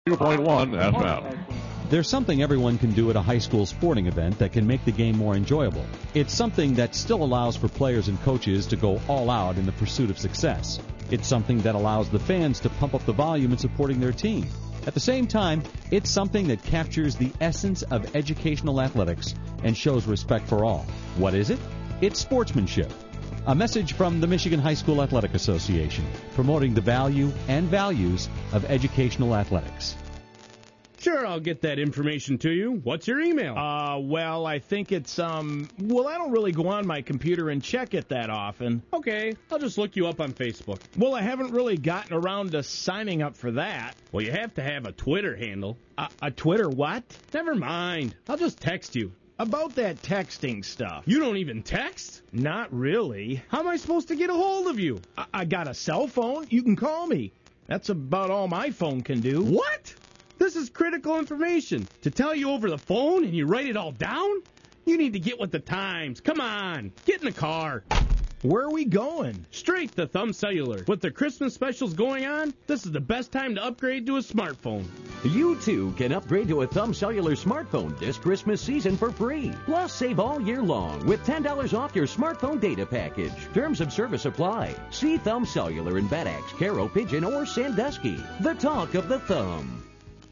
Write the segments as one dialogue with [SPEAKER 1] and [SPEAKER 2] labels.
[SPEAKER 1] 2.1 FM.
[SPEAKER 2] There's something everyone can do at a high school sporting event that can make the game more enjoyable. It's something that still allows for players and coaches to go all out in the pursuit of success. It's something that allows the fans to pump up the volume in supporting their team. At the same time, it's something that captures the essence of educational athletics and shows respect for all. What is it? It's sportsmanship. A message from the Michigan High School Athletic Association, promoting the value and values of educational athletics.
[SPEAKER 3] Sure, I'll get that information to you. What's your email?
[SPEAKER 4] Well, I think it's, I don't really go on my computer and check it that often.
[SPEAKER 3] Okay, I'll just look you up on Facebook.
[SPEAKER 4] Well, I haven't really gotten around to signing up for that.
[SPEAKER 3] Well, you have to have a Twitter handle.
[SPEAKER 4] A Twitter what?
[SPEAKER 3] Never mind. I'll just text you.
[SPEAKER 4] About that texting stuff.
[SPEAKER 3] You don't even text?
[SPEAKER 4] Not really.
[SPEAKER 3] How am I supposed to get a hold of you?
[SPEAKER 4] I got a cell phone. You can call me. That's about all my phone can do.
[SPEAKER 3] What? This is critical information. To tell you over the phone and you write it all down? You need to get with the times. Come on, get in the car.
[SPEAKER 4] Where are we going?
[SPEAKER 3] Straight to Thumb Cellular. With the Christmas specials going on, this is the best time to upgrade to a smartphone.
[SPEAKER 5] You, too, can upgrade to a Thumb Cellular smartphone this Christmas season for free. Plus, save all year long with $10 off your smartphone data package. Terms of service apply. See Thumb Cellular in Bad Axe, Caro, Pigeon, or Sandusky. The talk of the Thumb.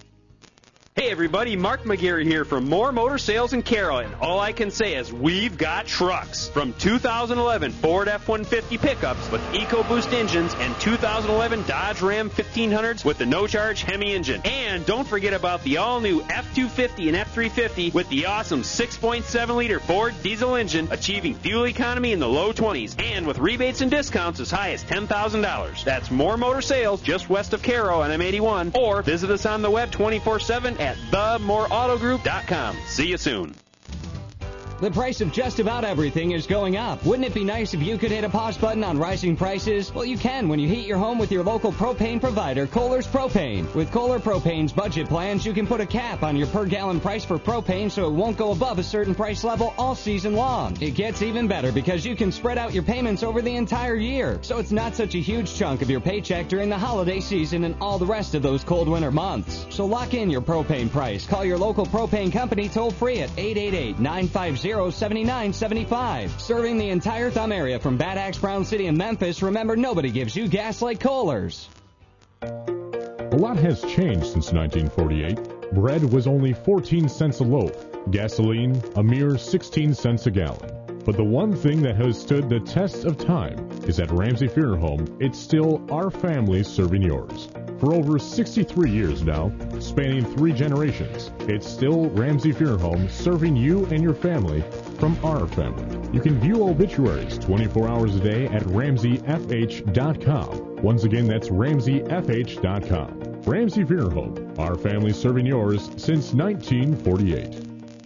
[SPEAKER 6] Hey everybody, Mark McGarry here from More Motor Sales in Carroll, and all I can say is we've got trucks. From 2011 Ford F-150 pickups with EcoBoost engines and 2011 Dodge Ram 1500s with the no-charge Hemi engine. And don't forget about the all-new F-250 and F-350 with the awesome 6.7-liter Ford diesel engine, achieving fuel economy in the low 20s, and with rebates and discounts as high as $10,000. That's More Motor Sales just west of Carroll on M81, or visit us on the web 24/7 at themoreautogroup.com. See you soon.
[SPEAKER 7] The price of just about everything is going up. Wouldn't it be nice if you could hit a pause button on rising prices? Well, you can when you heat your home with your local propane provider, Kohler's Propane. With Kohler Propane's budget plans, you can put a cap on your per-gallon price for propane so it won't go above a certain price level all season long. It gets even better because you can spread out your payments over the entire year, so it's not such a huge chunk of your paycheck during the holiday season and all the rest of those cold winter months. So lock in your propane price. Call your local propane company toll-free at 888-950-7975. Serving the entire Thumb area from Bad Axe, Brown City, and Memphis, remember, nobody gives you gas like Kohler's.
[SPEAKER 1] A lot has changed since 1948. Bread was only 14 cents a loaf. Gasoline, a mere 16 cents a gallon. But the one thing that has stood the test of time is at Ramsey Funeral Home, it's still our family serving yours. For over 63 years now, spanning 3 generations, it's still Ramsey Funeral Home serving you and your family from our family. You can view obituaries 24 hours a day at RamseyFH.com. Once again, that's RamseyFH.com. Ramsey Funeral Home, our family serving yours since 1948.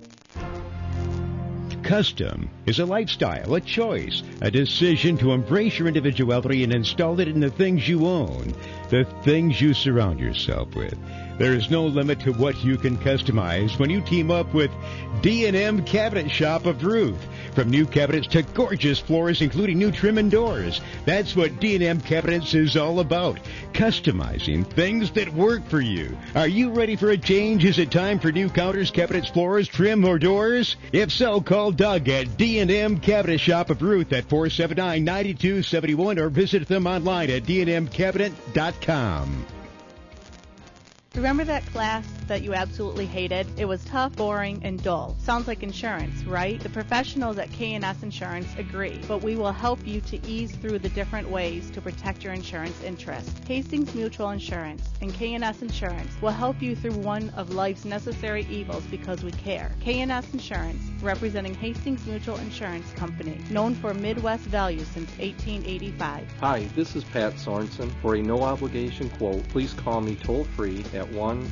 [SPEAKER 8] Custom is a lifestyle, a choice, a decision to embrace your individuality and install it in the things you own, the things you surround yourself with. There is no limit to what you can customize when you team up with D&M Cabinet Shop of Ruth. From new cabinets to gorgeous floors, including new trim and doors. That's what D&M Cabinets is all about. Customizing things that work for you. Are you ready for a change? Is it time for new counters, cabinets, floors, trim, or doors? If so, call Doug at D&M Cabinet Shop of Ruth at 479-9271 or visit them online at dnmcabinet.com.
[SPEAKER 9] Remember that class that you absolutely hated? It was tough, boring, and dull. Sounds like insurance, right? The professionals at K&S Insurance agree, but we will help you to ease through the different ways to protect your insurance interests. Hastings Mutual Insurance and K&S Insurance will help you through one of life's necessary evils because we care. K&S Insurance, representing Hastings Mutual Insurance Company, known for Midwest values since 1885.
[SPEAKER 10] Hi, this is Pat Sorensen. For a no-obligation quote, please call me toll-free at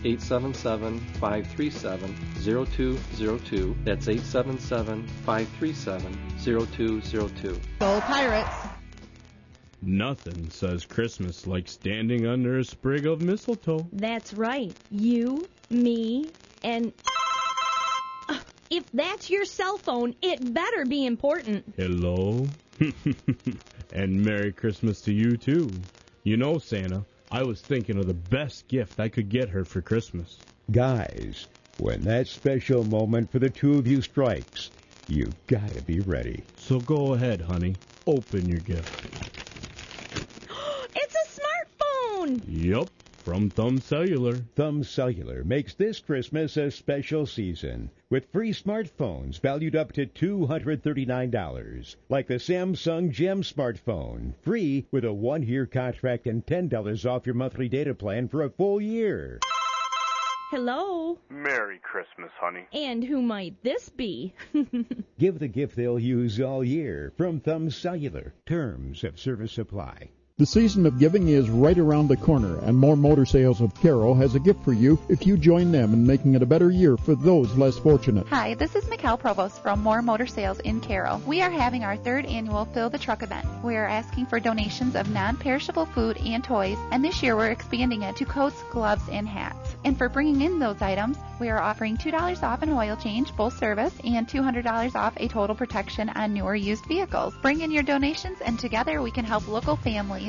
[SPEAKER 10] 1-877-537-0202. That's 877-537-0202.
[SPEAKER 9] Go Pirates!
[SPEAKER 3] Nothing says Christmas like standing under a sprig of mistletoe.
[SPEAKER 11] That's right. You, me, and... if that's your cell phone, it better be important.
[SPEAKER 3] Hello? And Merry Christmas to you, too. You know, Santa, I was thinking of the best gift I could get her for Christmas.
[SPEAKER 8] Guys, when that special moment for the two of you strikes, you gotta be ready.
[SPEAKER 3] So go ahead, honey. Open your gift.
[SPEAKER 11] It's a smartphone!
[SPEAKER 3] Yup, from Thumb Cellular.
[SPEAKER 8] Thumb Cellular makes this Christmas a special season with free smartphones valued up to $239, like the Samsung Gem smartphone, free with a 1-year contract and $10 off your monthly data plan for a full year.
[SPEAKER 11] Hello?
[SPEAKER 12] Merry Christmas, honey.
[SPEAKER 11] And who might this be?
[SPEAKER 8] Give the gift they'll use all year from Thumb Cellular. Terms of service apply.
[SPEAKER 13] The season of giving is right around the corner, and More Motor Sales of Carroll has a gift for you if you join them in making it a better year for those less fortunate.
[SPEAKER 14] Hi, this is Mikkel Provost from More Motor Sales in Carroll. We are having our 3rd annual Fill the Truck event. We are asking for donations of non-perishable food and toys, and this year we're expanding it to coats, gloves, and hats. And for bringing in those items, we are offering $2 off an oil change, full service, and $200 off a total protection on newer used vehicles. Bring in your donations, and together we can help local families.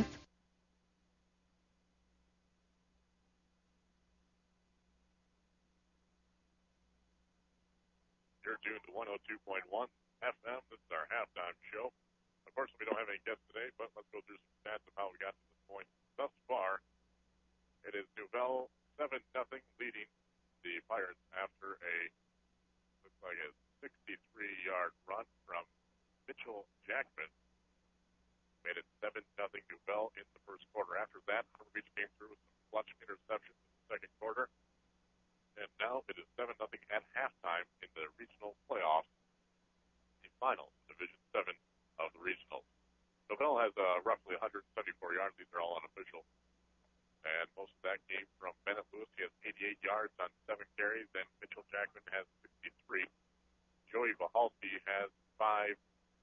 [SPEAKER 15] You're tuned to 102.1 FM. This is our halftime show. Unfortunately, we don't have any guests today, but let's go through some stats of how we got to this point. Thus far, it is Nouvelle 7-0 leading the Pirates after looks like a 63-yard run from Mitchell Jackman. Made it 7-0 Nouvelle in the first quarter. After that, Harbor Beach came through with some clutch interceptions in the second quarter. And now it is 7-0 at halftime in the regional playoffs, the final Division 7 of the regionals. Nouvelle has roughly 174 yards. These are all unofficial. And most of that came from Bennett Lewis. He has 88 yards on 7 carries, and Mitchell Jackman has 63. Joey Vahalski has 5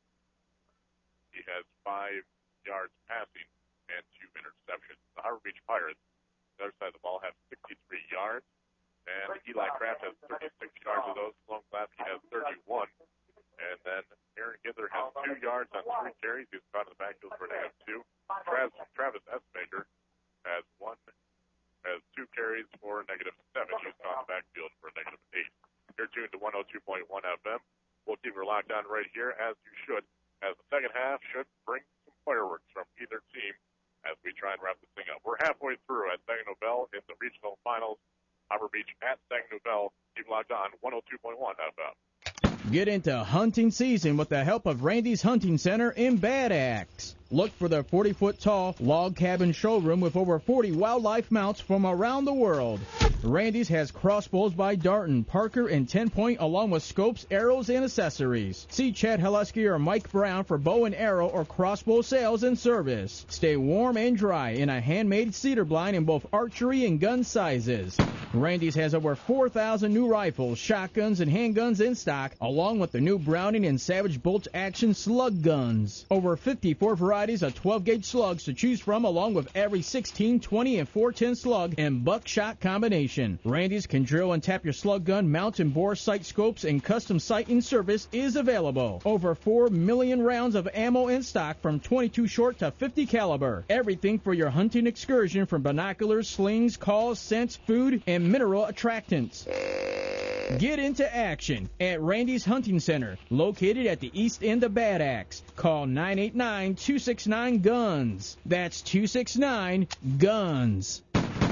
[SPEAKER 15] yards passing and 2 interceptions. The Harbor Beach Pirates, the other side of the ball, have 63 yards. And Eli Kraft has 36 yards of those. Sloan Klasky has 31. And then Aaron Gidler has 2 yards on 3 carries. He's caught in the backfield for a -2. Travis Essmaker has 2 carries for a -7. He's caught in the backfield for a -8. You're tuned to 102.1 FM. We'll keep her locked on right here, as you should, as the second half should bring some fireworks from either team as we try and wrap this thing up. We're halfway through at Saginaw Bell in the regional finals. Harbor Beach at Saginaw Bell. Keep locked on 102.1 FM.
[SPEAKER 4] Get into hunting season with the help of Randy's Hunting Center in Bad Axe. Look for their 40-foot-tall log cabin showroom with over 40 wildlife mounts from around the world. Randy's has crossbows by Darton, Parker, and 10-point, along with scopes, arrows, and accessories. See Chad Haleski or Mike Brown for bow and arrow or crossbow sales and service. Stay warm and dry in a handmade cedar blind in both archery and gun sizes. Randy's has over 4,000 new rifles, shotguns, and handguns in stock, along with the new Browning and Savage Bolt action slug guns. Over 54 varieties of 12-gauge slugs to choose from, along with every 16, 20, and 410 slug and buckshot combination. Randy's can drill and tap your slug gun, mount and bore sight scopes, and custom sighting service is available. Over 4 million rounds of ammo in stock from 22 short to 50 caliber. Everything for your hunting excursion, from binoculars, slings, calls, scents, food, and mineral attractants. Get into action at Randy's Hunting Center, located at the east end of Bad Axe. Call 989-269-GUNS. That's 269-GUNS.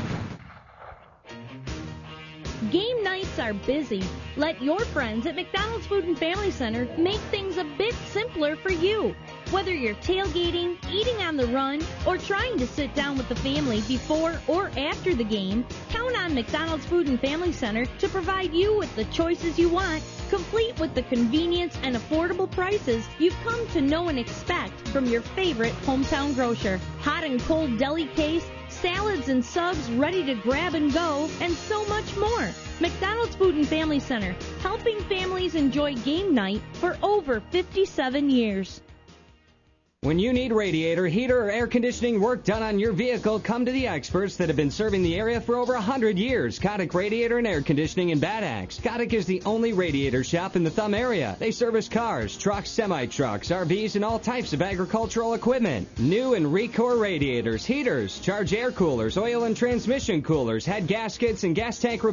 [SPEAKER 11] Game nights are busy. Let your friends at McDonald's Food and Family Center make things a bit simpler for you. Whether you're tailgating, eating on the run, or trying to sit down with the family before or after the game, count on McDonald's Food and Family Center to provide you with the choices you want, complete with the convenience and affordable prices you've come to know and expect from your favorite hometown grocer. Hot and cold deli case, salads and subs ready to grab and go, and so much more. McDonald's Food and Family Center, helping families enjoy game night for over 57 years.
[SPEAKER 7] When you need radiator, heater, or air conditioning work done on your vehicle, come to the experts that have been serving the area for over 100 years. Kotick Radiator and Air Conditioning in Bad Axe. Kotick is the only radiator shop in the Thumb area. They service cars, trucks, semi-trucks, RVs, and all types of agricultural equipment. New and Recor radiators, heaters, charge air coolers, oil and transmission coolers, head gaskets, and gas tank